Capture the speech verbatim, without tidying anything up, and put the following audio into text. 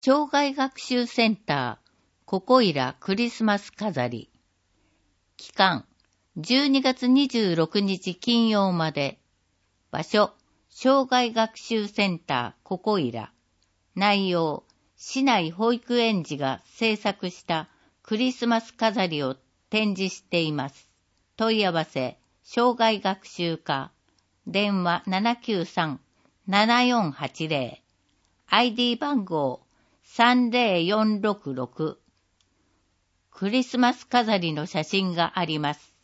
障害学習センターここいらクリスマス飾り。期間じゅうにがつにじゅうろくにち金曜まで。場所障害学習センターここいら。内容市内保育園児が制作したクリスマス飾りを展示しています。問い合わせ障害学習課電話 ななきゅうさん ななよんはちゼロ アイディー 番号さんぜろよんろくろく。クリスマス飾りの写真があります。